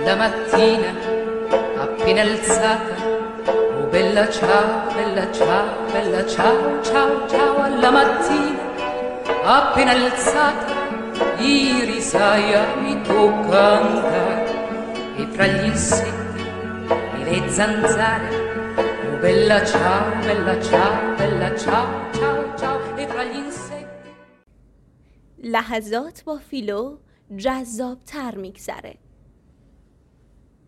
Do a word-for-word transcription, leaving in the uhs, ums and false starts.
la mattina appena alzata, oh bella ciao, bella ciao, bella ciao, ciao, ciao, alla mattina appena alzata, ieri sai mi tocca andare, e fra gli insetti e le zanzare, oh bella ciao, bella ciao, bella ciao, ciao, ciao, e fra gli insetti. لحظات با فیلو جذاب‌تر می‌گذره.